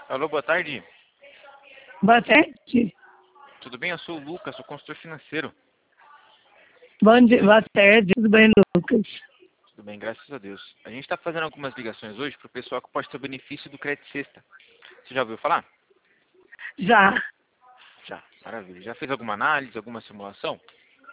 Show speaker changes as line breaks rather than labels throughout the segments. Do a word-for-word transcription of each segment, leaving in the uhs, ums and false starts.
Alô, boa tarde.
Boa tarde.
Tudo bem? Eu sou o Lucas, sou consultor financeiro.
Bom dia, boa tarde. Tudo bem, Lucas?
Tudo bem, graças a Deus. A gente está fazendo algumas ligações hoje para o pessoal que pode ter o benefício do Crédito Sexta. Você já ouviu falar?
Já.
Já, maravilha. Já fez alguma análise, alguma simulação?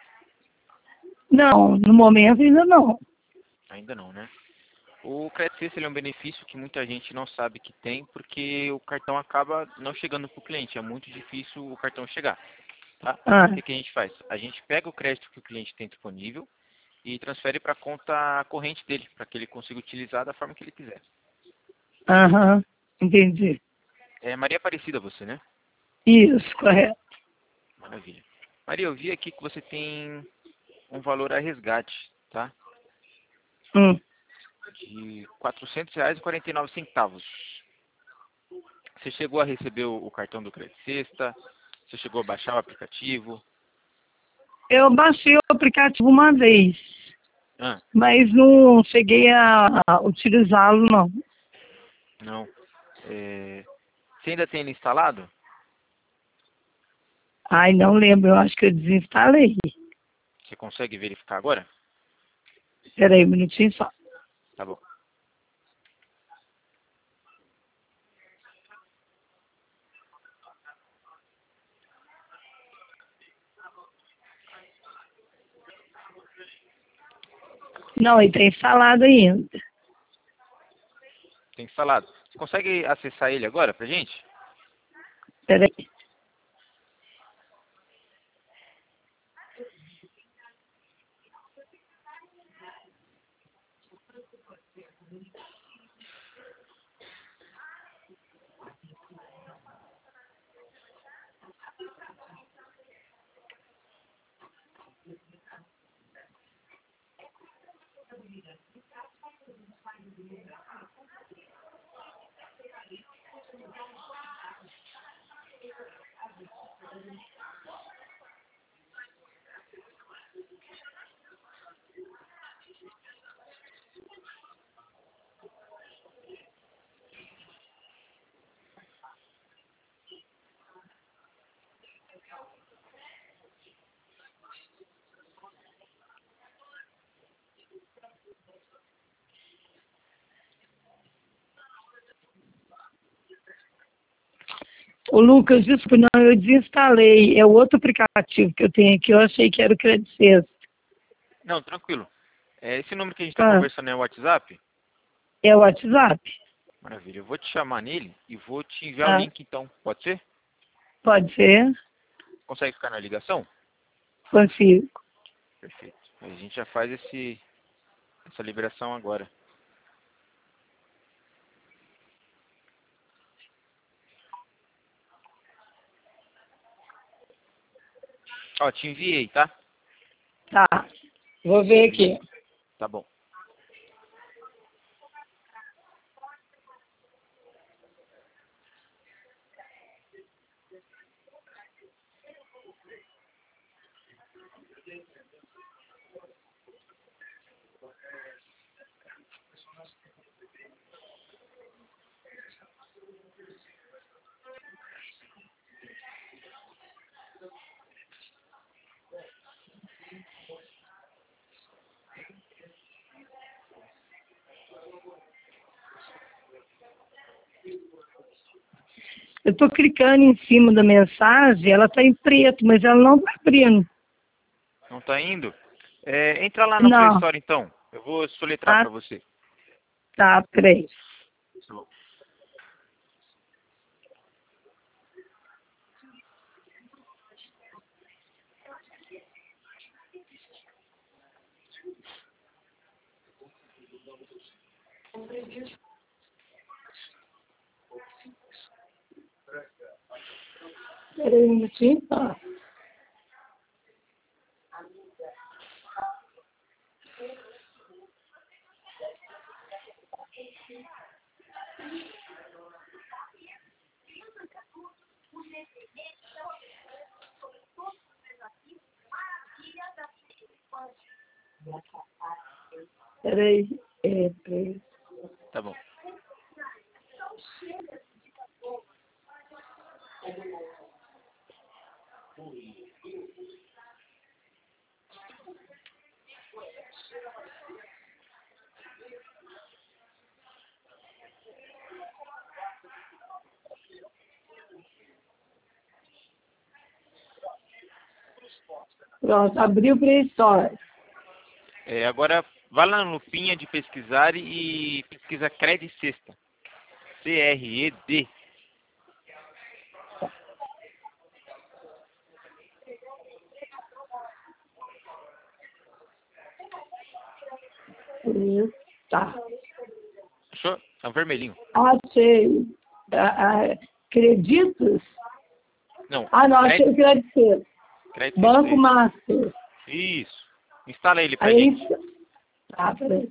Não, no momento ainda não.
Ainda não, né? O Crédito Sexta ele é um benefício que muita gente não sabe que tem porque o cartão acaba não chegando para o cliente. É muito difícil o cartão chegar. Tá?
Ah,
O que, que a gente faz? A gente pega o crédito que o cliente tem disponível e transfere para a conta corrente dele, para que ele consiga utilizar da forma que ele quiser.
aham, entendi.
É Maria Aparecida você, né?
Isso, correto.
Maravilha. Maria, eu vi aqui que você tem um valor a resgate, tá?
Hum.
De quatrocentos reais e quarenta e nove centavos. Você chegou a receber o, o cartão do Crédito Sexta? Você chegou a baixar o aplicativo?
Eu baixei o aplicativo uma vez,
Ah,
mas não cheguei a a utilizá-lo, não.
não. É, você ainda tem ele instalado?
Ai, não lembro, eu acho que eu desinstalei.
Você consegue verificar agora?
Espera aí um minutinho só.
Tá bom.
Não, ele está instalado ainda.
Tem instalado. Você consegue acessar ele agora pra gente?
Espera aí. Ô, Lucas, desculpa, não, eu desinstalei. É o outro aplicativo que eu tenho aqui, eu achei que era o Crédito Sexta.
Não, tranquilo. É, esse número que a gente está
Ah,
conversando é o WhatsApp?
é o WhatsApp?
Maravilha. Eu vou te chamar nele e vou te enviar o
Ah,
link então. Pode ser?
pode ser?
Consegue ficar na ligação?
Consigo.
Perfeito. A gente já faz esse, essa liberação agora. Ó, te enviei, tá?
Tá. Vou ver aqui.
Tá bom.
Eu tô clicando em cima da mensagem, ela tá em preto, mas ela não tá abrindo.
Não tá indo? É, entra lá no Play
Não.
Store então. Eu vou soletrar
Ah,
para você.
tá, peraí.
Tá bom.
Peraí um minutinho. Tá. Peraí. É, peraí.
Tá bom.
Pronto, abriu o Play Store.
É, agora, vá lá na lupinha de pesquisar e pesquisa Cred Sexta. C R E D.
Isso, tá.
Achou? É um vermelhinho.
Achei. Ah, ah, Creditos?
Não,
Ah, não, achei o
Cred,
Credit.
Cred
Banco
Sexta.
Master.
Isso. Instala ele pra
Aí,
gente.
tá, peraí.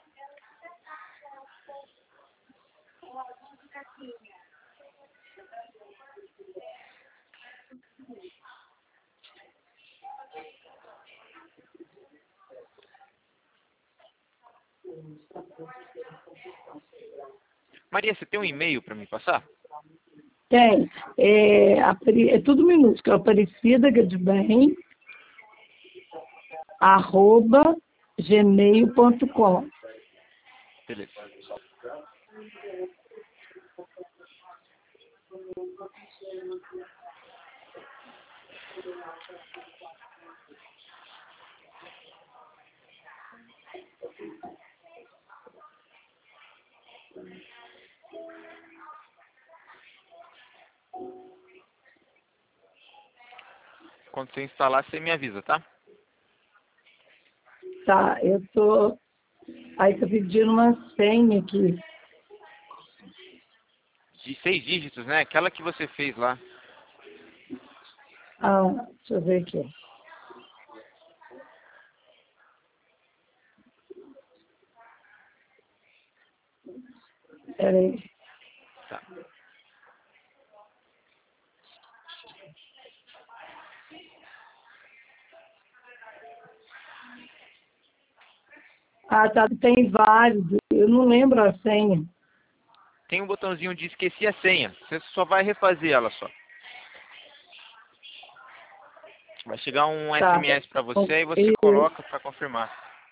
Maria, você tem um e-mail para me passar?
Tem. É, apare- é tudo minúsculo. Aparecida Gadbem, arroba gmail ponto com.
Beleza. Quando você instalar, você me avisa, tá?
Tá, eu tô. Aí tá pedindo uma senha aqui.
De seis dígitos, né? Aquela que você fez lá.
Ah, deixa eu ver aqui. Peraí.
Tá.
Ah, tá, tem vários. Eu não lembro a senha.
Tem um botãozinho de esqueci a senha. Você só vai refazer ela só. Vai chegar um
Tá.
S M S para você e você
Isso.
coloca para confirmar.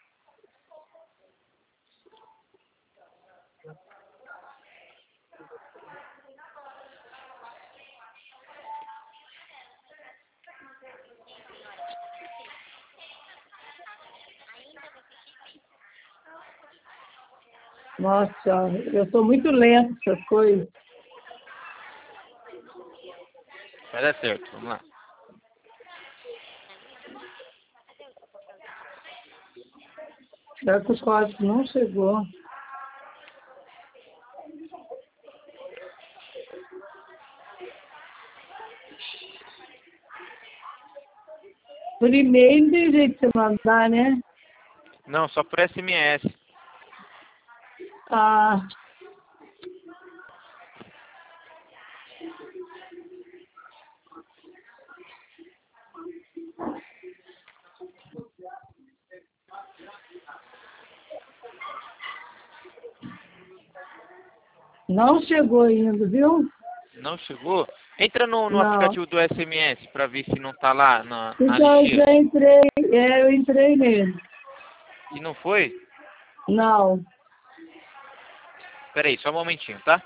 Nossa, eu sou muito lento com essas coisas.
Vai dar certo. Vamos lá.
Será que o código não chegou? Por e-mail não tem jeito de você mandar, né?
Não, só por S M S.
Ah, não chegou ainda, viu?
Não chegou? Entra no, no
Não.
aplicativo do S M S para ver se não tá lá na, na
Então eu
lixeira.
já entrei, é, eu entrei nele.
E não foi?
Não.
Pera aí, só um momentinho, tá?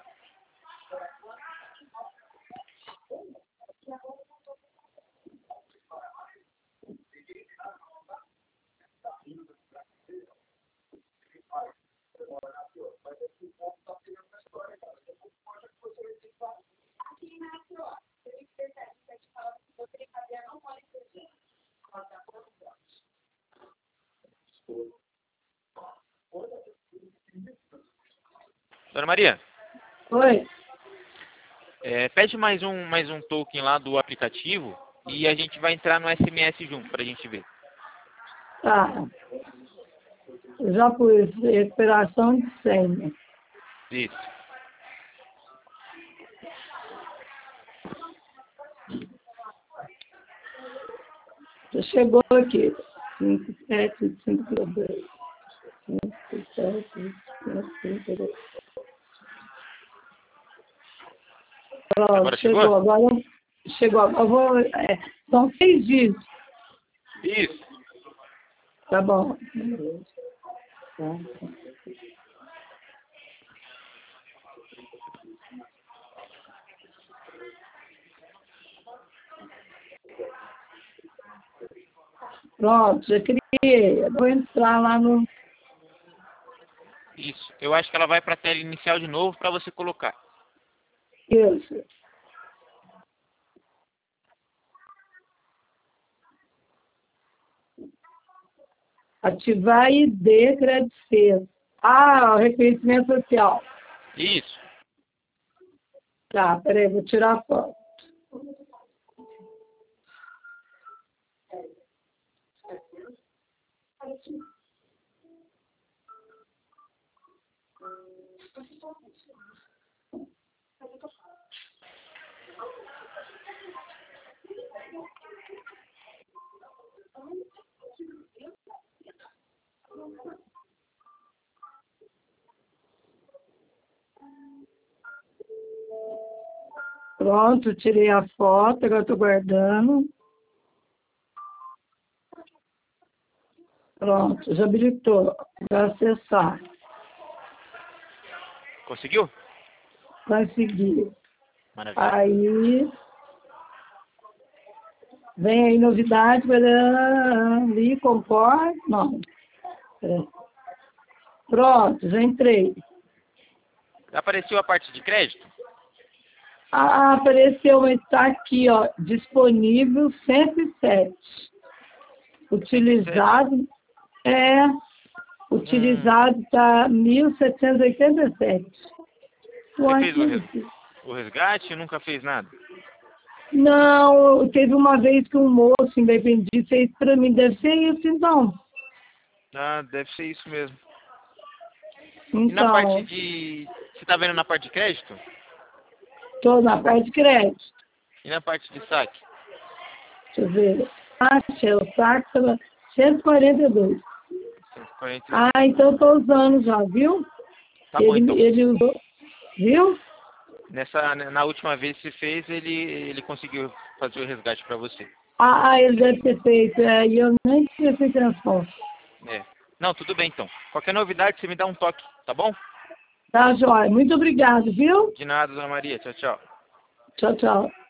Dona Maria,
Oi?
é, pede mais um, mais um token lá do aplicativo e a gente vai entrar no S M S junto pra gente ver.
Tá. Eu já pus recuperação de senha.
Isso.
Já chegou aqui. cinco, sete, cinco, dois. cinco, sete, cinco, dois. Pronto,
Agora chegou?
chegou. Agora chegou. Eu vou, é, são seis dígitos.
Isso.
Tá bom. Tá. Pronto, já criei. Eu vou entrar lá no...
Isso. Eu acho que ela vai para a tela inicial de novo para você colocar.
Isso. Ativar I D Credicesa. Ah, o reconhecimento social.
Isso.
Tá, peraí, vou tirar a foto. Pronto, tirei a foto, agora estou guardando. Pronto, já habilitou. Vai acessar.
Conseguiu?
Consegui.
Maravilha.
Aí, vem aí novidade, ali, concordo. Não. Peraí. Pronto, já entrei.
Apareceu a parte de crédito?
Ah, apareceu, mas está aqui, ó, disponível cento e sete. Utilizado, é, utilizado está mil setecentos e oitenta e sete.
Você fez o,
Uai,
res... o resgate e nunca fez nada?
não, teve uma vez que um moço independente fez para mim, deve ser isso, então.
Ah, deve ser isso mesmo.
Então,
E na parte de... Você tá vendo na parte de crédito?
estou na parte de crédito.
E na parte de saque?
Deixa eu ver. Acha, o saco estava cento e quarenta e dois.
cento e quarenta.
Ah, então estou usando já, viu?
Tá bom,
ele,
então.
ele usou, viu?
Nessa, na última vez que você fez, ele, ele conseguiu fazer o resgate para você.
Ah, ele deve ter feito, é, e eu nem prestei atenção.
É. Não, tudo bem então. Qualquer novidade, você me dá um toque, tá bom?
Tá, joia. Muito obrigado, viu?
De nada, dona Maria. Tchau, tchau.
Tchau, tchau.